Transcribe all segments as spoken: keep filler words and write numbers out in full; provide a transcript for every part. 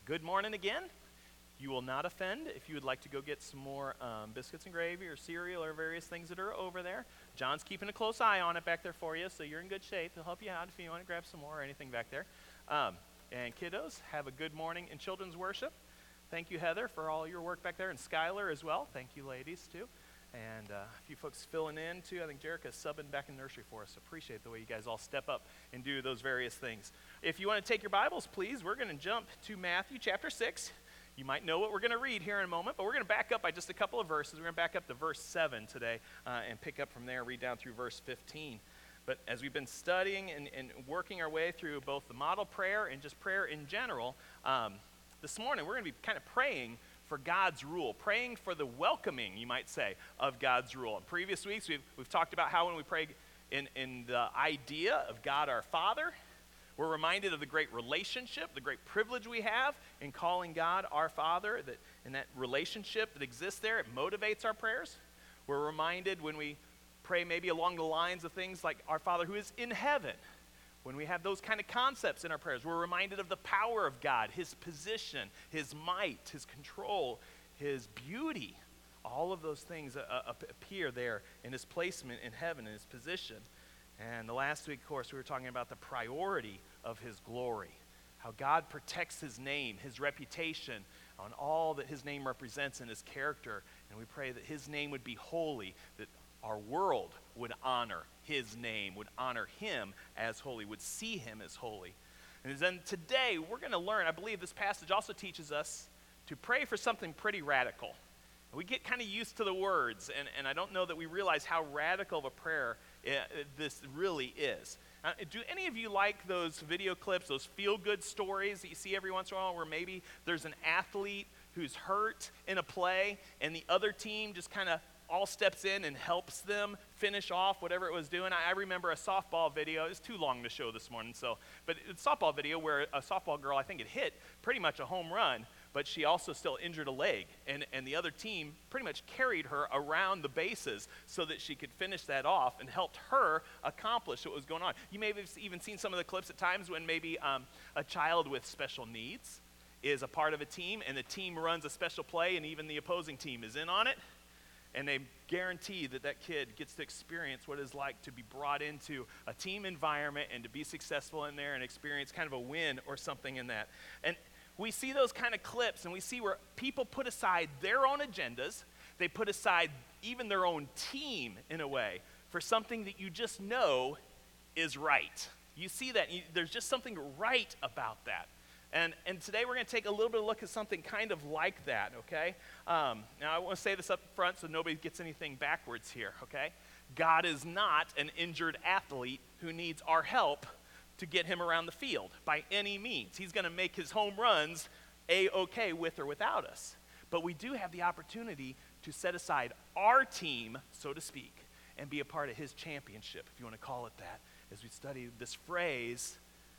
good morning again. You will not offend if you would like to go get some more um, biscuits and gravy or cereal or various things that are over there. John's keeping a close eye on it back there for you, so you're in good shape. He'll help you out if you want to grab some more or anything back there. Um, and kiddos, have a good morning in children's worship. Thank you, Heather, for all your work back there, and Skylar as well. Thank you, ladies, too. And uh, a few folks filling in, too. I think Jerica's subbing back in nursery for us. Appreciate the way you guys all step up and do those various things. If you want to take your Bibles, please, we're going to jump to Matthew chapter six. You might know what we're going to read here in a moment, but we're going to back up by just a couple of verses. We're going to back up to verse seven today uh, and pick up from there, read down through verse fifteen. But as we've been studying and, and working our way through both the model prayer and just prayer in general, um, this morning we're going to be kind of praying for God's rule, praying for the welcoming, you might say, of God's rule. In previous weeks, we've, we've talked about how when we pray in, in the idea of God our Father, we're reminded of the great relationship, the great privilege we have in calling God our Father, that in that relationship that exists there, it motivates our prayers. We're reminded when we pray maybe along the lines of things like our Father who is in heaven. When we have those kind of concepts in our prayers, we're reminded of the power of God, his position, his might, his control, his beauty. All of those things uh, appear there in his placement in heaven, in his position. And the last week, of course, we were talking about the priority of his glory, how God protects his name, his reputation, on all that his name represents in his character. And we pray that his name would be holy, that our world would honor his name, would honor him as holy, would see him as holy. And then today, we're going to learn, I believe this passage also teaches us to pray for something pretty radical. We get kind of used to the words, and, and I don't know that we realize how radical of a prayer uh, this really is. Uh, do any of you like those video clips, those feel-good stories that you see every once in a while where maybe there's an athlete who's hurt in a play, and the other team just kind of all steps in and helps them finish off whatever it was doing? I, I remember a softball video. It's too long to show this morning, so but it's a softball video where a softball girl, I think it hit pretty much a home run, but she also still injured a leg, and, and the other team pretty much carried her around the bases so that she could finish that off and helped her accomplish what was going on. You may have even seen some of the clips at times when maybe um, a child with special needs is a part of a team, and the team runs a special play, and even the opposing team is in on it. And they guarantee that that kid gets to experience what it's like to be brought into a team environment and to be successful in there and experience kind of a win or something in that. And we see those kind of clips, and we see where people put aside their own agendas. They put aside even their own team, in a way, for something that you just know is right. You see that. You, there's just something right about that. And and today we're going to take a little bit of a look at something kind of like that, okay? Um, now, I want to say this up front so nobody gets anything backwards here, okay? God is not an injured athlete who needs our help to get him around the field by any means. He's going to make his home runs A-okay with or without us. But we do have the opportunity to set aside our team, so to speak, and be a part of his championship, if you want to call it that, as we study this phrase,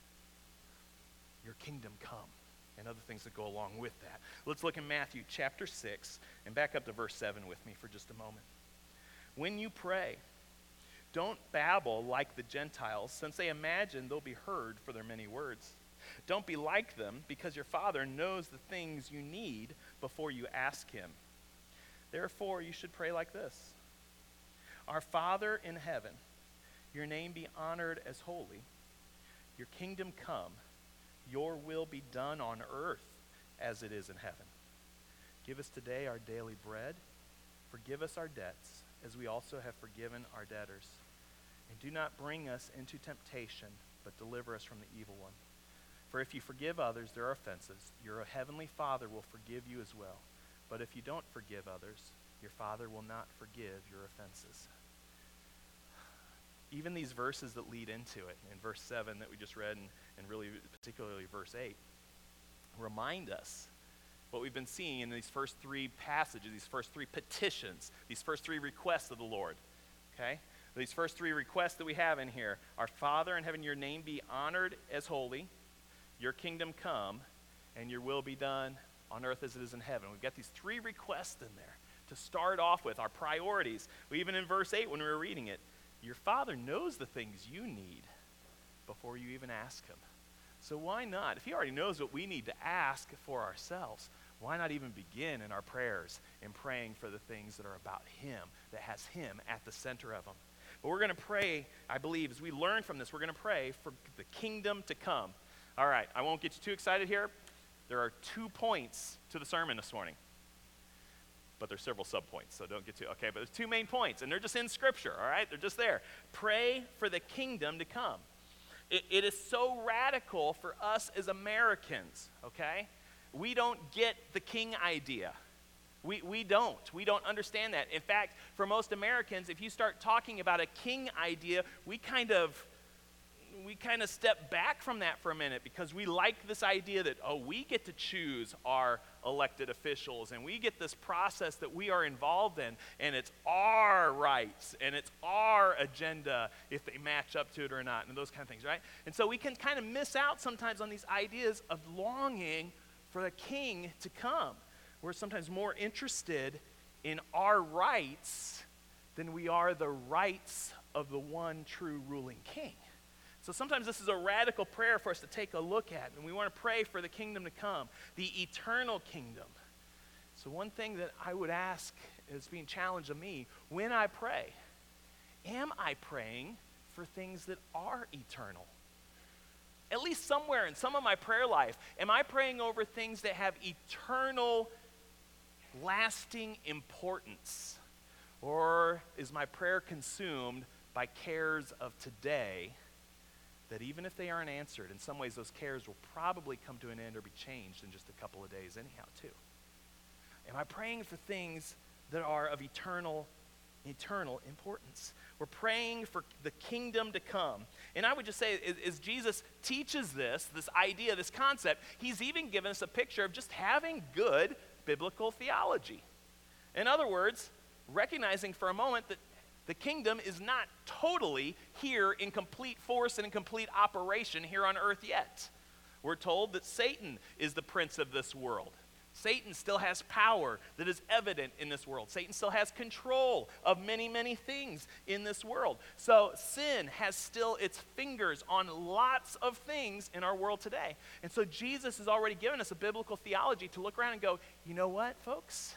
your kingdom come, and other things that go along with that. Let's look in Matthew chapter six and back up to verse seven with me for just a moment. When you pray, don't babble like the Gentiles, since they imagine they'll be heard for their many words. Don't be like them, because your Father knows the things you need before you ask him. Therefore, you should pray like this. Our Father in heaven, your name be honored as holy. Your kingdom come. Your will be done on earth as it is in heaven. Give us today our daily bread. Forgive us our debts, as we also have forgiven our debtors. And do not bring us into temptation, but deliver us from the evil one. For if you forgive others their offenses, your heavenly Father will forgive you as well. But if you don't forgive others, your Father will not forgive your offenses. Even these verses that lead into it, in verse seven that we just read, and, and really particularly verse eight, remind us what we've been seeing in these first three passages, these first three petitions, these first three requests of the Lord, okay? These first three requests that we have in here, our Father in heaven, your name be honored as holy, your kingdom come, and your will be done on earth as it is in heaven. We've got these three requests in there to start off with, our priorities. We, even in verse eight when we were reading it, your Father knows the things you need before you even ask him. So why not? If he already knows what we need to ask for ourselves, why not even begin in our prayers in praying for the things that are about him, that has him at the center of them? But we're going to pray, I believe, as we learn from this, we're going to pray for the kingdom to come. All right, I won't get you too excited here. There are two points to the sermon this morning. But there's several subpoints, so don't get too, okay, but there's two main points, and they're just in Scripture, all right? They're just there. Pray for the kingdom to come. It, it is so radical for us as Americans, okay? We don't get the king idea. We, we don't. We don't understand that. In fact, for most Americans, if you start talking about a king idea, we kind of we kind of step back from that for a minute because we like this idea that, oh, we get to choose our elected officials and we get this process that we are involved in, and it's our rights and it's our agenda if they match up to it or not, and those kind of things, right? And so we can kind of miss out sometimes on these ideas of longing for the king to come. We're sometimes more interested in our rights than we are the rights of the one true ruling king. So sometimes this is a radical prayer for us to take a look at, and we want to pray for the kingdom to come, the eternal kingdom. So one thing that I would ask is being challenged of me, when I pray, am I praying for things that are eternal? At least somewhere in some of my prayer life, am I praying over things that have eternal, lasting importance? Or is my prayer consumed by cares of today that even if they aren't answered, in some ways those cares will probably come to an end or be changed in just a couple of days anyhow too? Am I praying for things that are of eternal, eternal importance? We're praying for the kingdom to come. And I would just say, as, as Jesus teaches this, this idea, this concept, he's even given us a picture of just having good biblical theology. In other words, recognizing for a moment that the kingdom is not totally here in complete force and in complete operation here on earth yet. We're told that Satan is the prince of this world. Satan still has power that is evident in this world. Satan still has control of many, many things in this world. So sin has still its fingers on lots of things in our world today. And so Jesus has already given us a biblical theology to look around and go, you know what, folks?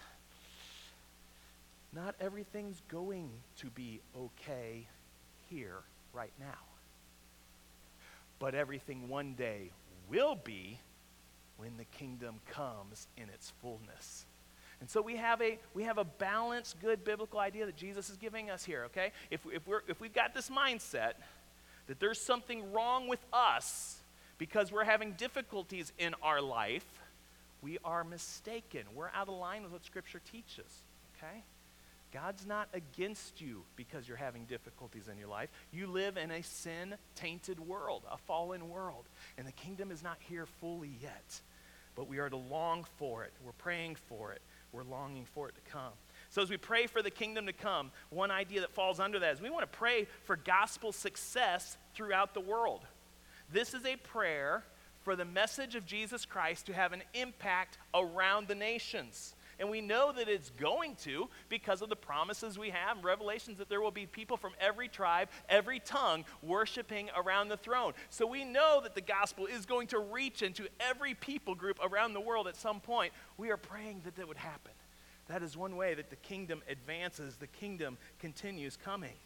Not everything's going to be okay here right now. But everything one day will be when the kingdom comes in its fullness. And so we have a we have a balanced, good biblical idea that Jesus is giving us here, okay? If, if, we're, if we've got this mindset that there's something wrong with us because we're having difficulties in our life, we are mistaken. We're out of line with what Scripture teaches, okay? God's not against you because you're having difficulties in your life. You live in a sin-tainted world, a fallen world, and the kingdom is not here fully yet. But we are to long for it. We're praying for it. We're longing for it to come. So as we pray for the kingdom to come, one idea that falls under that is we want to pray for gospel success throughout the world. This is a prayer for the message of Jesus Christ to have an impact around the nations. And we know that it's going to because of the promises we have in Revelations that there will be people from every tribe, every tongue, worshiping around the throne. So we know that the gospel is going to reach into every people group around the world at some point. We are praying that that would happen. That is one way that the kingdom advances, the kingdom continues coming.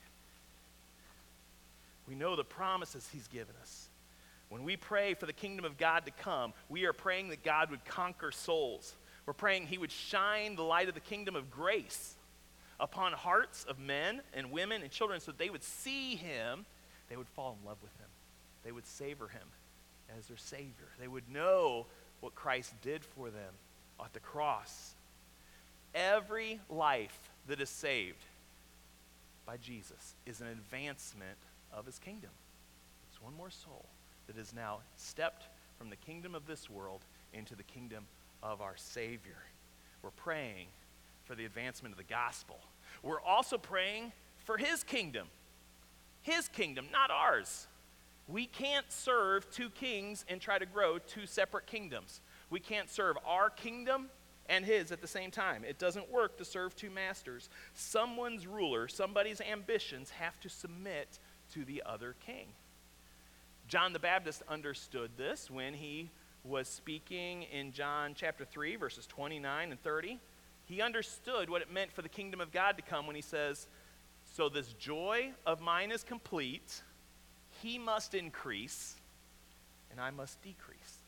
We know the promises he's given us. When we pray for the kingdom of God to come, we are praying that God would conquer souls. We're praying he would shine the light of the kingdom of grace upon hearts of men and women and children so that they would see him, they would fall in love with him. They would savor him as their Savior. They would know what Christ did for them at the cross. Every life that is saved by Jesus is an advancement of his kingdom. It's one more soul that is now stepped from the kingdom of this world into the kingdom of our Savior. We're praying for the advancement of the gospel. We're also praying for his kingdom. His kingdom, not ours. We can't serve two kings and try to grow two separate kingdoms. We can't serve our kingdom and his at the same time. It doesn't work to serve two masters. Someone's ruler, somebody's ambitions have to submit to the other king. John the Baptist understood this when he was speaking in John chapter three, verses twenty-nine and thirty. He understood what it meant for the kingdom of God to come when he says, so this joy of mine is complete, he must increase, and I must decrease.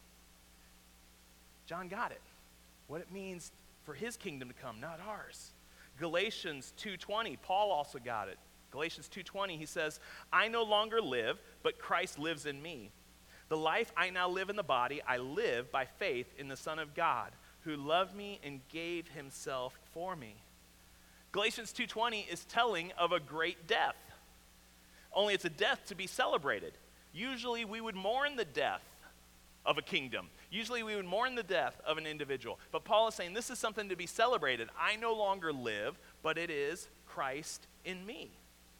John got it, what it means for his kingdom to come, not ours. Galatians two twenty, Paul also got it. Galatians two twenty, he says, I no longer live, but Christ lives in me. The life I now live in the body, I live by faith in the Son of God, who loved me and gave himself for me. Galatians two twenty is telling of a great death. Only it's a death to be celebrated. Usually we would mourn the death of a kingdom. Usually we would mourn the death of an individual. But Paul is saying this is something to be celebrated. I no longer live, but it is Christ in me.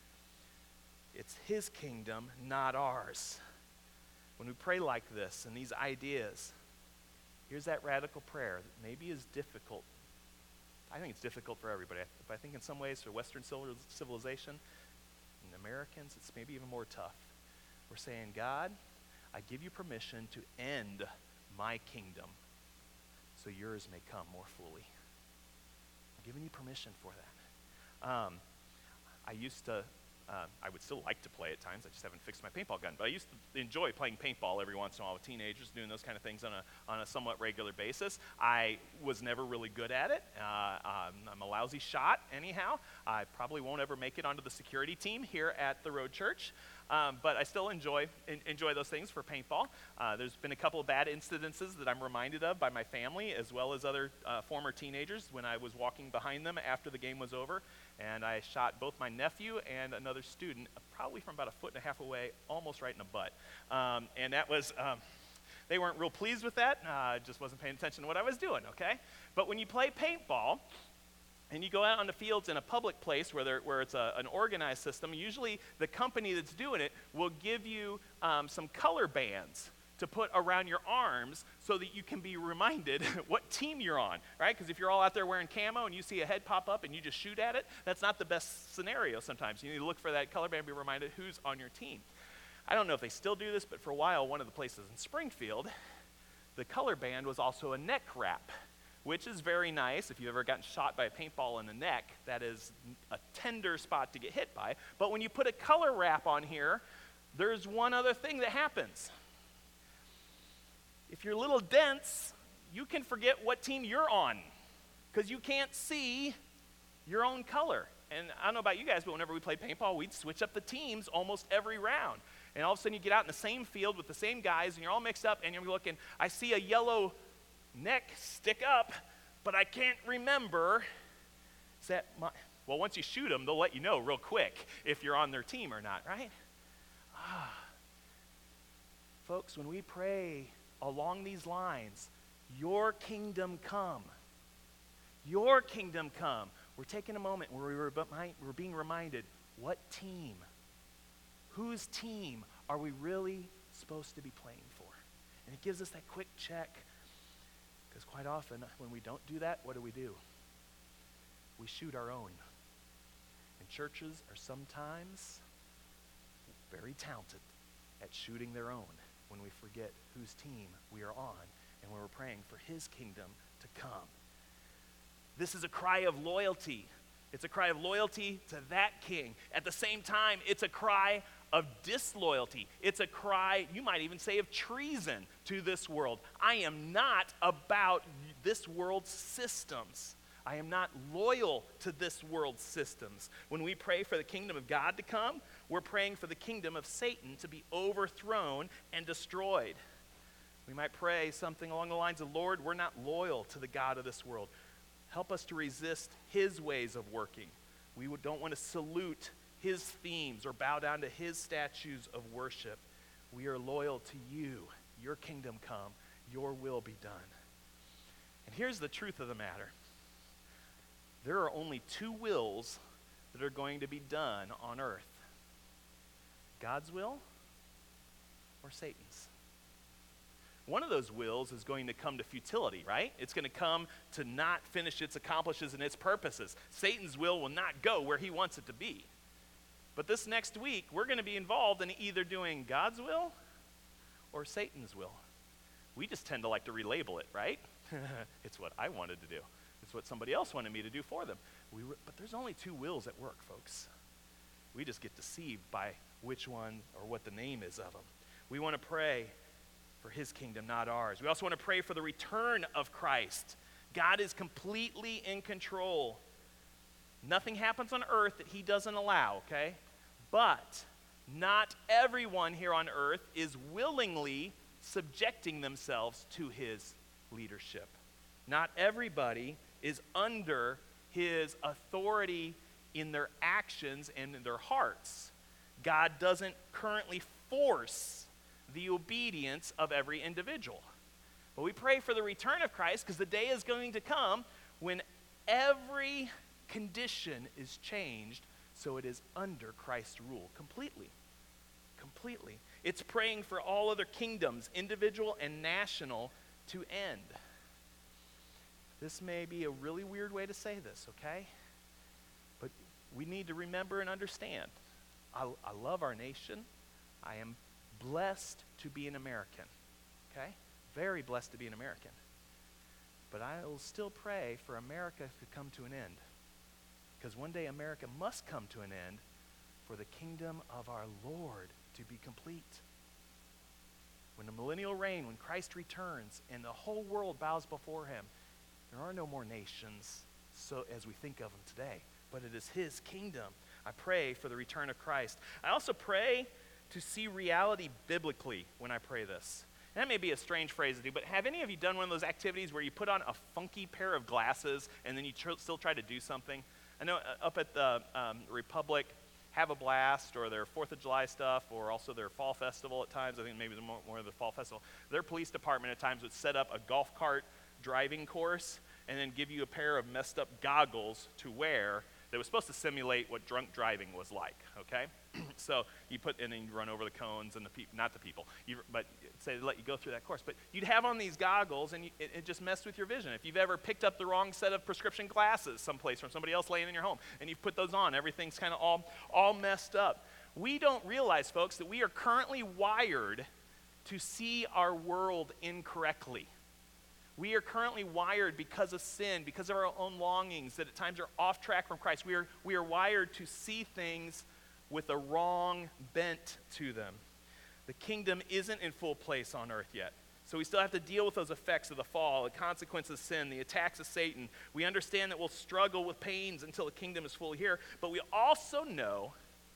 It's his kingdom, not ours. When we pray like this and these ideas, here's that radical prayer that maybe is difficult. I think it's difficult for everybody. But I think in some ways for Western civilization and Americans, it's maybe even more tough. We're saying, God, I give you permission to end my kingdom so yours may come more fully. I'm giving you permission for that. Um, I used to Uh, I would still like to play at times. I just haven't fixed my paintball gun. But I used to enjoy playing paintball every once in a while with teenagers, doing those kind of things on a on a somewhat regular basis. I was never really good at it. Uh, um, I'm a lousy shot anyhow. I probably won't ever make it onto the security team here at the Road Church. Um, but I still enjoy in, enjoy those things for paintball. Uh, there's been a couple of bad incidences that I'm reminded of by my family as well as other uh, former teenagers when I was walking behind them after the game was over, and I shot both my nephew and another student, uh, probably from about a foot and a half away, almost right in the butt. Um, and that was, um, they weren't real pleased with that. I uh, just wasn't paying attention to what I was doing, okay? But when you play paintball, and you go out on the fields in a public place where, there, where it's a, an organized system, usually the company that's doing it will give you um, some color bands to put around your arms so that you can be reminded what team you're on, right? Because if you're all out there wearing camo and you see a head pop up and you just shoot at it, that's not the best scenario sometimes. You need to look for that color band, be reminded who's on your team. I don't know if they still do this, but for a while, one of the places in Springfield, the color band was also a neck wrap, which is very nice. If you've ever gotten shot by a paintball in the neck, that is a tender spot to get hit by. But when you put a color wrap on here, there's one other thing that happens. If you're a little dense, you can forget what team you're on because you can't see your own color. And I don't know about you guys, but whenever we played paintball, we'd switch up the teams almost every round. And all of a sudden you get out in the same field with the same guys, and you're all mixed up, and you're looking, I see a yellow neck stick up, but I can't remember. Is that my, well, once you shoot them, they'll let you know real quick if you're on their team or not, right? Ah. Folks, when we pray along these lines, your kingdom come, your kingdom come, we're taking a moment where we're, we're being reminded, what team, whose team are we really supposed to be playing for? And it gives us that quick check. Because quite often, when we don't do that, what do we do? We shoot our own. And churches are sometimes very talented at shooting their own when we forget whose team we are on and when we're praying for his kingdom to come. This is a cry of loyalty. It's a cry of loyalty to that king. At the same time, it's a cry of disloyalty. It's a cry, you might even say, of treason to this world. I am not about this world's systems. I am not loyal to this world's systems. When we pray for the kingdom of God to come, we're praying for the kingdom of Satan to be overthrown and destroyed. We might pray something along the lines of, Lord, we're not loyal to the God of this world. Help us to resist his ways of working. We don't want to salute his themes or bow down to his statues of worship. We are loyal to you. Your kingdom come. Your will be done. And here's the truth of the matter. There are only two wills that are going to be done on earth. God's will or Satan's. One of those wills is going to come to futility, right? It's going to come to not finish its accomplishes and its purposes. Satan's will will not go where he wants it to be. But this next week, we're going to be involved in either doing God's will or Satan's will? We just tend to like to relabel it, right? It's what I wanted to do. It's what somebody else wanted me to do for them. We were, but there's only two wills at work, folks. We just get deceived by which one or what the name is of them. We want to pray for his kingdom, not ours. We also want to pray for the return of Christ. God is completely in control. Nothing happens on earth that he doesn't allow, okay? But not everyone here on earth is willingly subjecting themselves to his leadership. Not everybody is under his authority in their actions and in their hearts. God doesn't currently force the obedience of every individual. But we pray for the return of Christ because the day is going to come when every condition is changed so it is under Christ's rule completely. Completely. It's praying for all other kingdoms, individual and national, to end. This may be a really weird way to say this, okay? But we need to remember and understand. I, I love our nation. I am blessed to be an American, okay? Very blessed to be an American. But I will still pray for America to come to an end. Because one day America must come to an end for the kingdom of our Lord to be complete. When the millennial reign, when Christ returns and the whole world bows before him, there are no more nations so as we think of them today, but it is his kingdom. I pray for the return of Christ. I also pray to see reality biblically when I pray this. And that may be a strange phrase to do, but have any of you done one of those activities where you put on a funky pair of glasses and then you tr- still try to do something? I know uh, up at the um, Republic, Have a Blast, or their fourth of July stuff, or also their fall festival at times. I think maybe more, more of the fall festival. Their police department at times would set up a golf cart driving course and then give you a pair of messed up goggles to wear that was supposed to simulate what drunk driving was like, okay? So you put, and then you run over the cones and the people, not the people, you, but say let you go through that course. But you'd have on these goggles and you, it, it just messed with your vision. If you've ever picked up the wrong set of prescription glasses someplace from somebody else laying in your home and you've put those on, everything's kind of all, all messed up. We don't realize, folks, that we are currently wired to see our world incorrectly. We are currently wired because of sin, because of our own longings that at times are off track from Christ. We are, we are wired to see things with a wrong bent to them. The kingdom isn't in full place on earth yet. So we still have to deal with those effects of the fall, the consequences of sin, the attacks of Satan. We understand that we'll struggle with pains until the kingdom is fully here. But we also know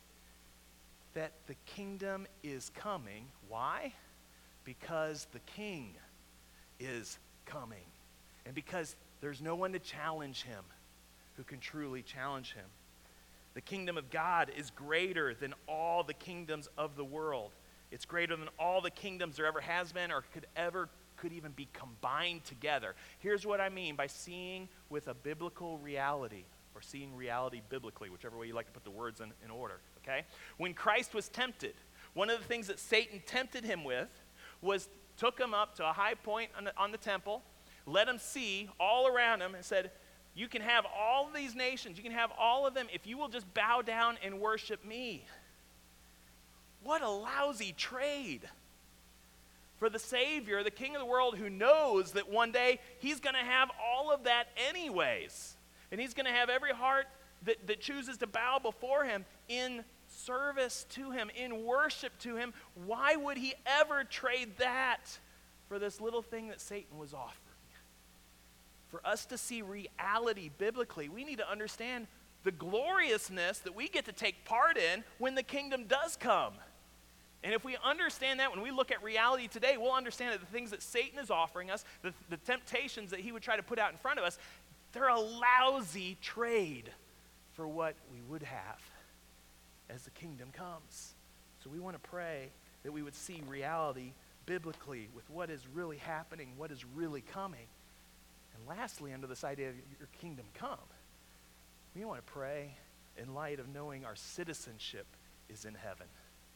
that the kingdom is coming. Why? Because the king is coming. And because there's no one to challenge him who can truly challenge him. The kingdom of God is greater than all the kingdoms of the world. It's greater than all the kingdoms there ever has been or could ever could even be combined together. Here's what I mean by seeing with a biblical reality, or seeing reality biblically, whichever way you like to put the words in, in order, okay? When Christ was tempted, one of the things that Satan tempted him with was took him up to a high point on the, on the temple, let him see all around him, and said, you can have all these nations, you can have all of them if you will just bow down and worship me. What a lousy trade for the Savior, the King of the world, who knows that one day he's going to have all of that anyways. And he's going to have every heart that, that chooses to bow before him in service to him, in worship to him. Why would he ever trade that for this little thing that Satan was offering? For us to see reality biblically, we need to understand the gloriousness that we get to take part in when the kingdom does come. And if we understand that, when we look at reality today, we'll understand that the things that Satan is offering us, the, the temptations that he would try to put out in front of us, they're a lousy trade for what we would have as the kingdom comes. So we want to pray that we would see reality biblically with what is really happening, what is really coming. And lastly, under this idea of your kingdom come, we want to pray in light of knowing our citizenship is in heaven.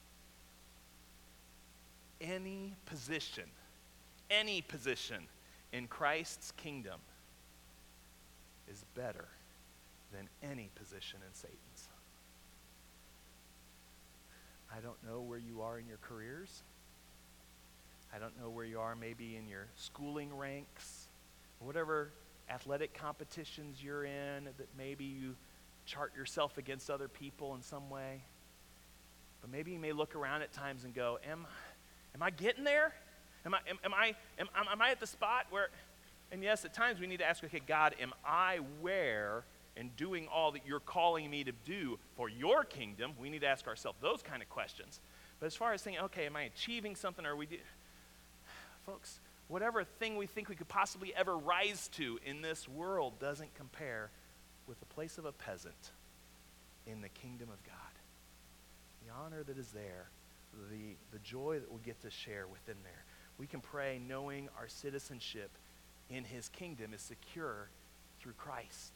Any position, any position in Christ's kingdom is better than any position in Satan's. I don't know where you are in your careers. I don't know where you are, maybe in your schooling ranks, whatever athletic competitions you're in, that maybe you chart yourself against other people in some way. But maybe you may look around at times and go, am, am I getting there? Am I, am, am, I, am, am I at the spot where, and yes, at times we need to ask, okay, God, am I where in doing all that you're calling me to do for your kingdom? We need to ask ourselves those kind of questions. But as far as thinking, okay, am I achieving something, or are we, do, folks, whatever thing we think we could possibly ever rise to in this world doesn't compare with the place of a peasant in the kingdom of God. The honor that is there, the, the joy that we'll get to share within there. We can pray knowing our citizenship in his kingdom is secure through Christ.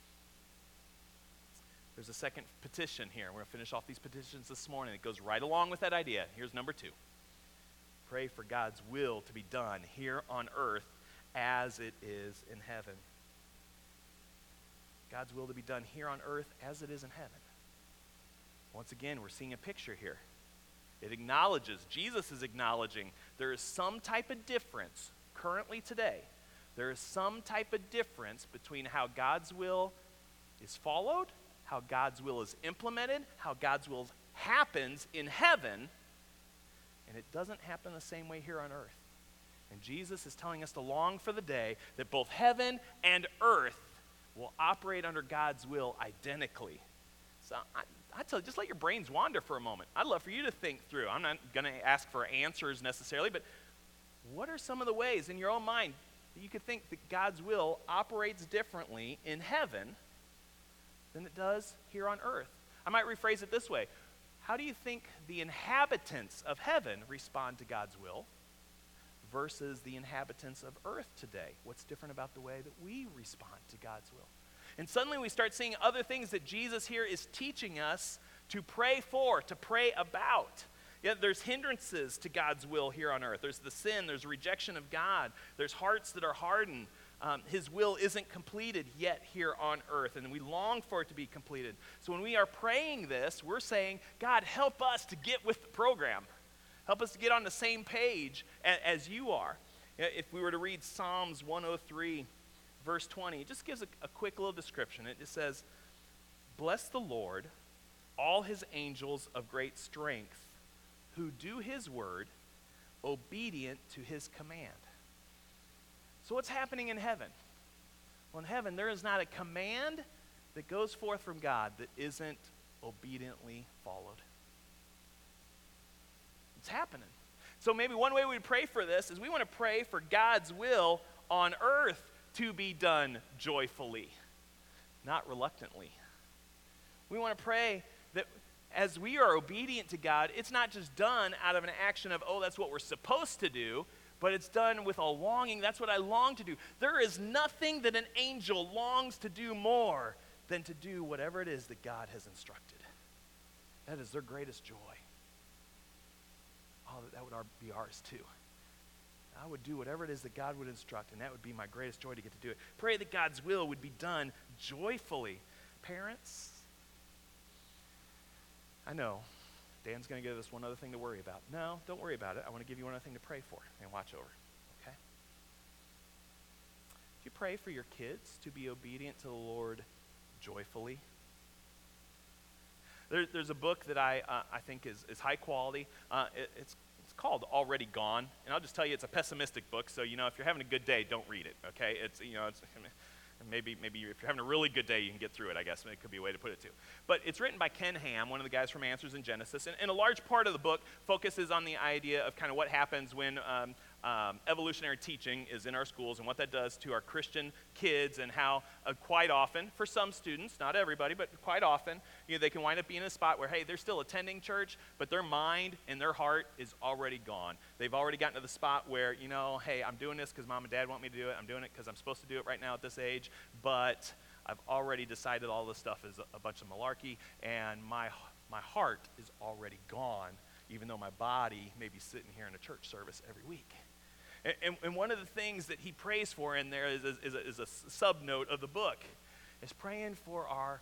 There's a second petition here. We're going to finish off these petitions this morning. It goes right along with that idea. Here's number two. Pray for God's will to be done here on earth as it is in heaven. God's will to be done here on earth as it is in heaven. Once again, we're seeing a picture here. It acknowledges, Jesus is acknowledging, there is some type of difference currently today. There is some type of difference between how God's will is followed, how God's will is implemented, how God's will happens in heaven, and it doesn't happen the same way here on earth. And Jesus is telling us to long for the day that both heaven and earth will operate under God's will identically. So I, I tell you, just let your brains wander for a moment. I'd love for you to think through. I'm not going to ask for answers necessarily, but what are some of the ways in your own mind that you could think that God's will operates differently in heaven than it does here on earth? I might rephrase it this way. How do you think the inhabitants of heaven respond to God's will versus the inhabitants of earth today? What's different about the way that we respond to God's will? And suddenly we start seeing other things that Jesus here is teaching us to pray for, to pray about. Yeah, there's hindrances to God's will here on earth. There's the sin, there's rejection of God, there's hearts that are hardened. Um, his will isn't completed yet here on earth, and we long for it to be completed. So when we are praying this, we're saying, God, help us to get with the program. Help us to get on the same page a- as you are. If we were to read Psalms one oh three, verse twenty, it just gives a, a quick little description. It just says, bless the Lord, all his angels of great strength, who do his word, obedient to his command. So what's happening in heaven? Well, in heaven, there is not a command that goes forth from God that isn't obediently followed. It's happening. So maybe one way we pray for this is we want to pray for God's will on earth to be done joyfully, not reluctantly. We want to pray that as we are obedient to God, it's not just done out of an action of, oh, that's what we're supposed to do, but it's done with a longing. That's what I long to do. There is nothing that an angel longs to do more than to do whatever it is that God has instructed. That is their greatest joy. Oh, that would be ours too. I would do whatever it is that God would instruct, and that would be my greatest joy to get to do it. Pray that God's will would be done joyfully. Parents, I know Dan's going to give us one other thing to worry about. No, don't worry about it. I want to give you one other thing to pray for and watch over, okay? Do you pray for your kids to be obedient to the Lord joyfully? There, there's a book that I uh, I think is, is high quality. Uh, it, it's It's called Already Gone, and I'll just tell you it's a pessimistic book, so, you know, if you're having a good day, don't read it, okay? It's, you know, it's, maybe maybe if you're having a really good day, you can get through it, I guess. It could be a way to put it, too. But it's written by Ken Ham, one of the guys from Answers in Genesis, and, and a large part of the book focuses on the idea of kind of what happens when um, um, evolutionary teaching is in our schools and what that does to our Christian kids, and how uh, quite often, for some students, not everybody, but quite often, you know, they can wind up being in a spot where, hey, they're still attending church, but their mind and their heart is already gone. They've already gotten to the spot where, you know, hey, I'm doing this because mom and dad want me to do it. I'm doing it because I'm supposed to do it right now at this age, but I've already decided all this stuff is a, a bunch of malarkey, and my my heart is already gone, even though my body may be sitting here in a church service every week. And, and, and one of the things that he prays for in there is, is, is, a, is a sub-note of the book, is praying for our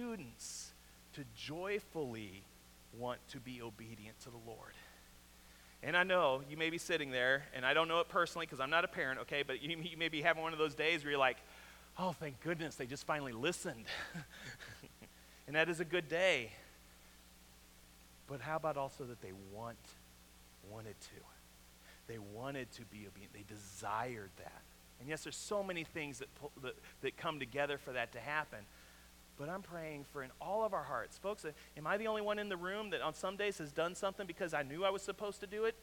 students to joyfully want to be obedient to the Lord. And I know you may be sitting there, and I don't know it personally because I'm not a parent, okay, but you, you may be having one of those days where you're like, oh, thank goodness they just finally listened. And that is a good day. But how about also that they want, wanted to? They wanted to be obedient. They desired that. And yes, there's so many things that, that, that come together for that to happen. But I'm praying for in all of our hearts. Folks, am I the only one in the room that on some days has done something because I knew I was supposed to do it?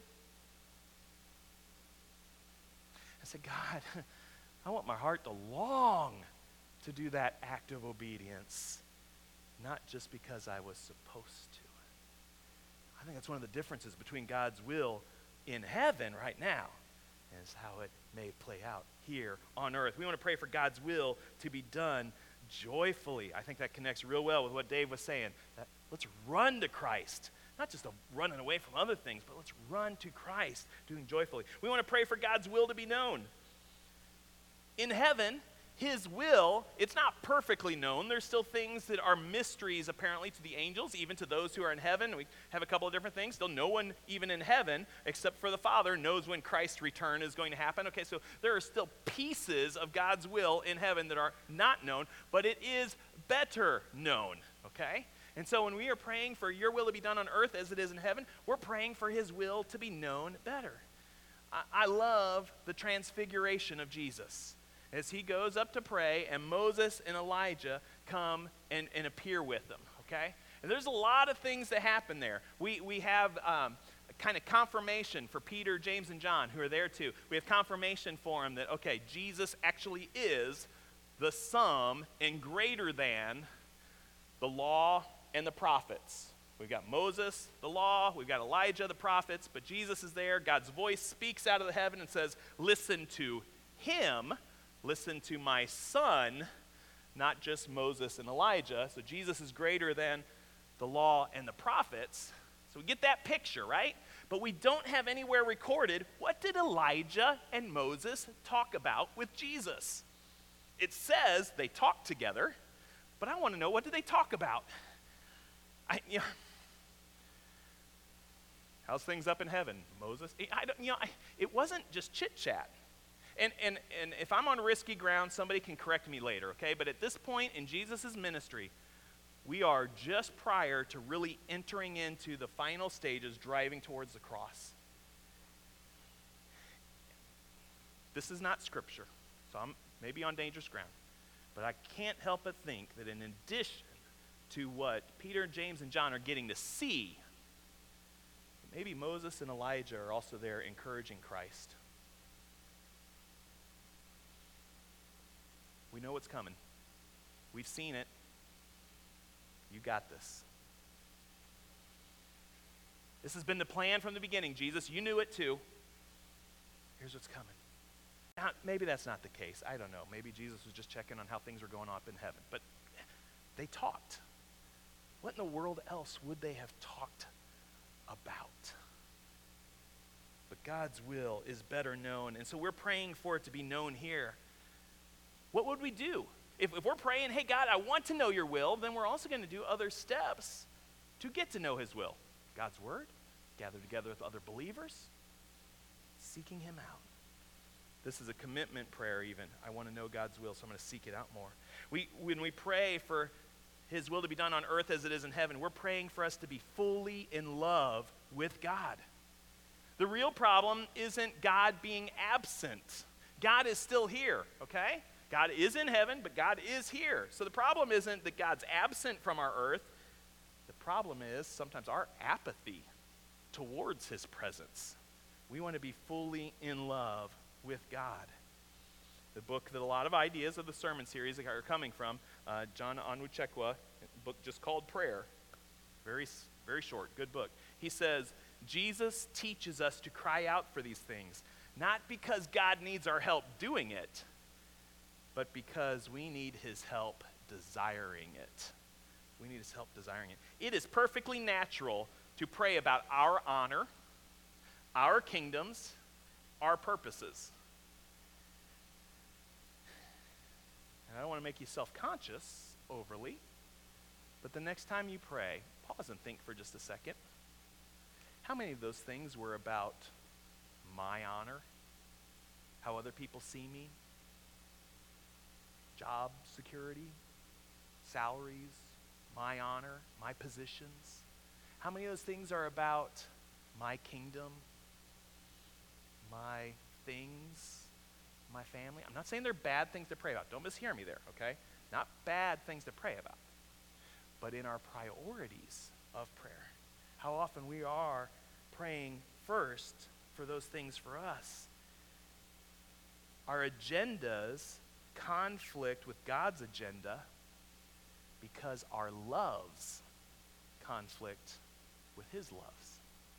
I said, God, I want my heart to long to do that act of obedience, not just because I was supposed to. I think that's one of the differences between God's will in heaven right now and is how it may play out here on earth. We want to pray for God's will to be done joyfully. I think that connects real well with what Dave was saying. That let's run to Christ. Not just a running away from other things, but let's run to Christ, doing joyfully. We want to pray for God's will to be known. In heaven, his will, it's not perfectly known. There's still things that are mysteries, apparently, to the angels, even to those who are in heaven. We have a couple of different things. Still, no one, even in heaven, except for the Father, knows when Christ's return is going to happen. Okay, so there are still pieces of God's will in heaven that are not known, but it is better known, okay? And so when we are praying for your will to be done on earth as it is in heaven, we're praying for his will to be known better. I, I love the transfiguration of Jesus. As he goes up to pray, and Moses and Elijah come and, and appear with him, okay? And there's a lot of things that happen there. We, we have um, kind of confirmation for Peter, James, and John, who are there too. We have confirmation for them that, okay, Jesus actually is the sum and greater than the law and the prophets. We've got Moses, the law, we've got Elijah, the prophets, but Jesus is there. God's voice speaks out of the heaven and says, listen to him. Listen to my son, not just Moses and Elijah. So Jesus is greater than the law and the prophets. So we get that picture, right? But we don't have anywhere recorded, what did Elijah and Moses talk about with Jesus? It says they talked together, but I want to know, what did they talk about? I, you know, how's things up in heaven, Moses? I don't, you know, I, it wasn't just chit-chat. And, and, and if I'm on risky ground, somebody can correct me later, okay? But at this point in Jesus' ministry, we are just prior to really entering into the final stages, driving towards the cross. This is not scripture, so I'm maybe on dangerous ground. But I can't help but think that in addition to what Peter, James, and John are getting to see, maybe Moses and Elijah are also there encouraging Christ. We know what's coming. We've seen it. You got this. This has been the plan from the beginning, Jesus. You knew it too. Here's what's coming. Now, maybe that's not the case. I don't know. Maybe Jesus was just checking on how things were going on up in heaven. But they talked. What in the world else would they have talked about? But God's will is better known. And so we're praying for it to be known here. What would we do? If, if we're praying, hey, God, I want to know your will, then we're also going to do other steps to get to know his will. God's word, gather together with other believers, seeking him out. This is a commitment prayer even. I want to know God's will, so I'm going to seek it out more. We, when we pray for his will to be done on earth as it is in heaven, we're praying for us to be fully in love with God. The real problem isn't God being absent. God is still here, okay? God is in heaven, but God is here. So the problem isn't that God's absent from our earth. The problem is sometimes our apathy towards his presence. We want to be fully in love with God. The book that a lot of ideas of the sermon series are coming from, uh, John Onwuchekwa, a book just called Prayer. Very, very short, good book. He says, Jesus teaches us to cry out for these things, not because God needs our help doing it, but because we need his help desiring it. We need his help desiring it. It is perfectly natural to pray about our honor, our kingdoms, our purposes. And I don't want to make you self-conscious overly, but the next time you pray, pause and think for just a second. How many of those things were about my honor? How other people see me? Job security? Salaries? My honor? My positions? How many of those things are about my kingdom? My things? My family? I'm not saying they're bad things to pray about. Don't mishear me there, okay? Not bad things to pray about. But in our priorities of prayer, how often we are praying first for those things for us. Our agendas conflict with God's agenda because our loves conflict with his loves.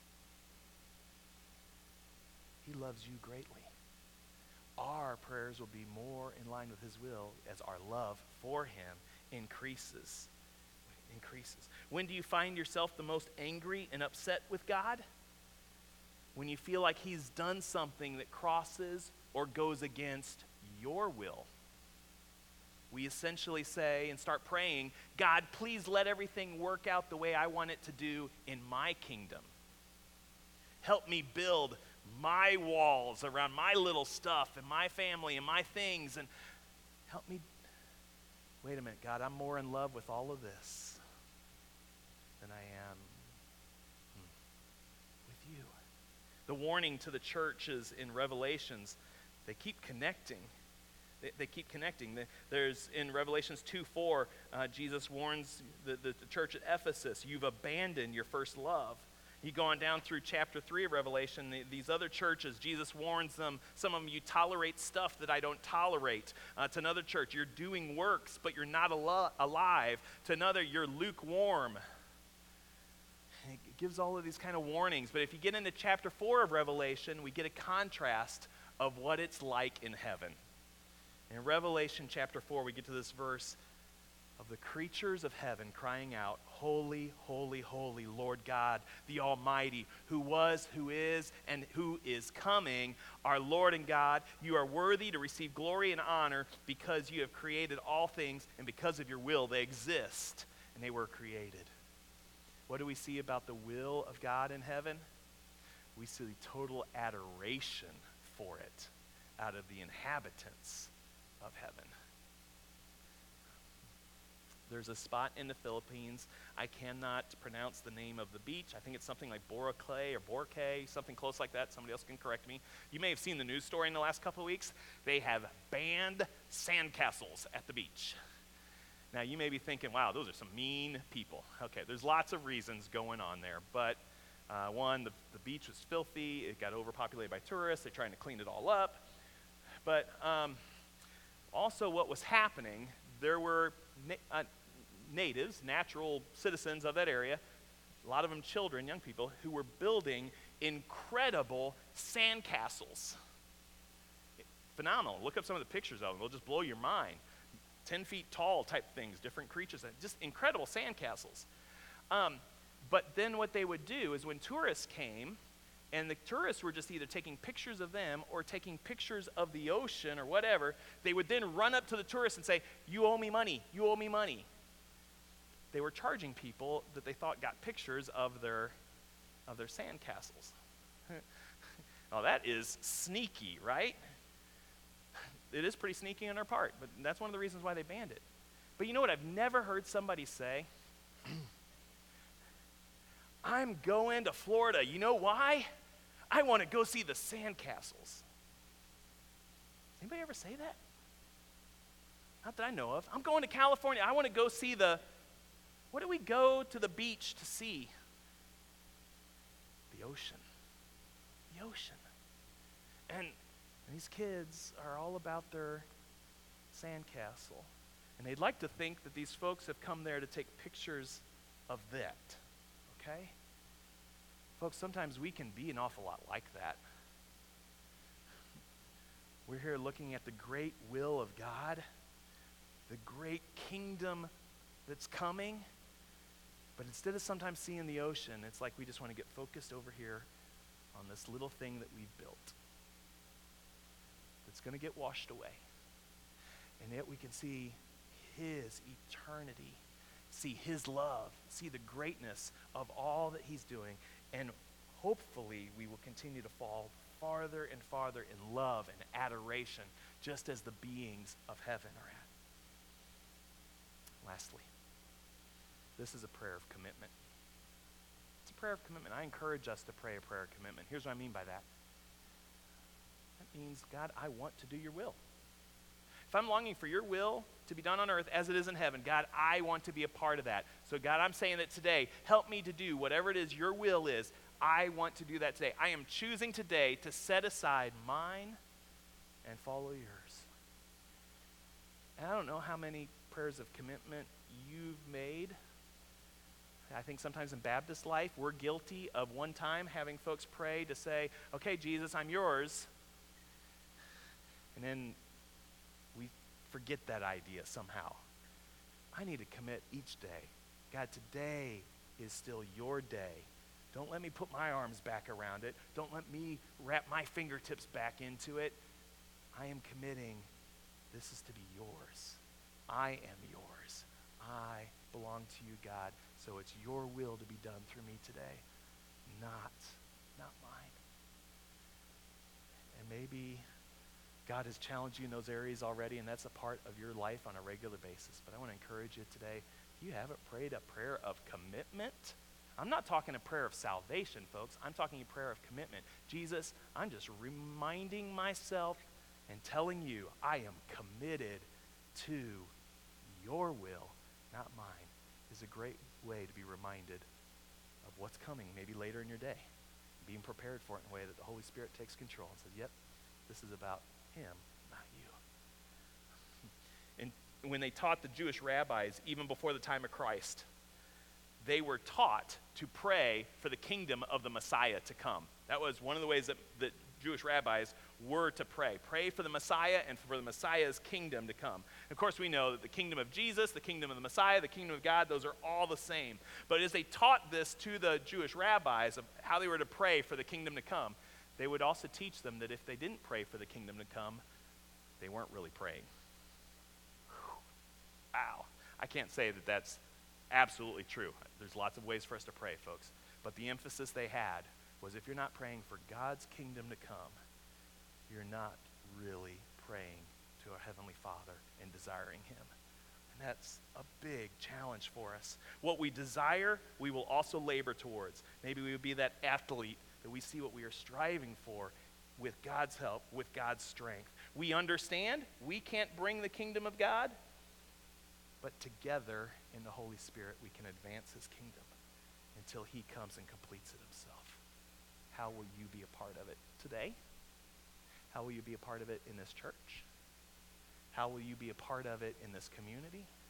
He loves you greatly. Our prayers will be more in line with his will as our love for him increases. increases. When do you find yourself the most angry and upset with God? When you feel like he's done something that crosses or goes against your will. We essentially say and start praying, God, please let everything work out the way I want it to do in my kingdom. Help me build my walls around my little stuff and my family and my things, and help me. Wait a minute, God, I'm more in love with all of this than I am hmm, with you. The warning to the churches in Revelations, they keep connecting. They, they keep connecting. There's in Revelations two four, uh, Jesus warns the, the, the church at Ephesus, you've abandoned your first love. You go on down through chapter three of Revelation, the, these other churches, Jesus warns them, some of them, you tolerate stuff that I don't tolerate. Uh, to another church, you're doing works, but you're not al- alive. To another, you're lukewarm. And it gives all of these kind of warnings. But if you get into chapter four of Revelation, we get a contrast of what it's like in heaven. In Revelation chapter four, we get to this verse of the creatures of heaven crying out, holy, holy, holy, Lord God, the Almighty, who was, who is, and who is coming, our Lord and God. You are worthy to receive glory and honor because you have created all things, and because of your will they exist, and they were created. What do we see about the will of God in heaven? We see total adoration for it out of the inhabitants of heaven. There's a spot in the Philippines. I cannot pronounce the name of the beach. I think it's something like Boracay or Boracay, something close like that. Somebody else can correct me. You may have seen the news story in the last couple of weeks. They have banned sandcastles at the beach. Now, you may be thinking, wow, those are some mean people. Okay, there's lots of reasons going on there. But uh, one, the, the beach was filthy. It got overpopulated by tourists. They're trying to clean it all up. But um, also what was happening, there were na- uh, natives, natural citizens of that area, a lot of them children, young people, who were building incredible sandcastles. Phenomenal. Look up some of the pictures of them. They'll just blow your mind. Ten feet tall type things, different creatures, just incredible sandcastles. Um, but then what they would do is when tourists came, and the tourists were just either taking pictures of them or taking pictures of the ocean or whatever, they would then run up to the tourists and say, you owe me money, you owe me money. They were charging people that they thought got pictures of their, of their sandcastles. Now that is sneaky, right? It is pretty sneaky on their part, but that's one of the reasons why they banned it. But you know what I've never heard somebody say? I'm going to Florida. You know why? I want to go see the sandcastles. Anybody ever say that? Not that I know of. I'm going to California. I want to go see the, what do we go to the beach to see? The ocean. The ocean. And these kids are all about their sandcastle. And they'd like to think that these folks have come there to take pictures of that. Okay? Folks, sometimes we can be an awful lot like that. We're here looking at the great will of God, the great kingdom that's coming, but instead of sometimes seeing the ocean, it's like we just want to get focused over here on this little thing that we've built. It's going to get washed away. And yet we can see his eternity, see his love, see the greatness of all that he's doing, and hopefully we will continue to fall farther and farther in love and adoration, just as the beings of heaven are at. Lastly, this is a prayer of commitment. It's a prayer of commitment. I encourage us to pray a prayer of commitment. Here's what I mean by that. That means, God, I want to do your will. If I'm longing for your will to be done on earth as it is in heaven, God, I want to be a part of that. So God, I'm saying that today, help me to do whatever it is your will is. I want to do that today. I am choosing today to set aside mine and follow yours. And I don't know how many prayers of commitment you've made. I think sometimes in Baptist life, we're guilty of one time having folks pray to say, okay, Jesus, I'm yours. And then we forget that idea somehow. I need to commit each day. God, today is still your day. Don't let me put my arms back around it. Don't let me wrap my fingertips back into it. I am committing. This is to be yours. I am yours. I belong to you, God. So it's your will to be done through me today, not, not mine. And maybe God has challenged you in those areas already, and that's a part of your life on a regular basis. But I want to encourage you today, if you haven't prayed a prayer of commitment, I'm not talking a prayer of salvation, folks. I'm talking a prayer of commitment. Jesus, I'm just reminding myself and telling you I am committed to your will, not mine, is a great way to be reminded of what's coming maybe later in your day. Being prepared for it in a way that the Holy Spirit takes control and says, yep, this is about him, not you. And when they taught the Jewish rabbis, even before the time of Christ, they were taught to pray for the kingdom of the Messiah to come. That was one of the ways that the Jewish rabbis were to pray. Pray for the Messiah and for the Messiah's kingdom to come. Of course, we know that the kingdom of Jesus, the kingdom of the Messiah, the kingdom of God, those are all the same. But as they taught this to the Jewish rabbis of how they were to pray for the kingdom to come, they would also teach them that if they didn't pray for the kingdom to come, they weren't really praying. Whew. Wow. I can't say that that's absolutely true. There's lots of ways for us to pray, folks. But the emphasis they had was if you're not praying for God's kingdom to come, you're not really praying to our Heavenly Father and desiring him. And that's a big challenge for us. What we desire, we will also labor towards. Maybe we would be that athlete that we see what we are striving for with God's help, with God's strength. We understand we can't bring the kingdom of God, but together in the Holy Spirit we can advance his kingdom until he comes and completes it himself. How will you be a part of it today? How will you be a part of it in this church? How will you be a part of it in this community?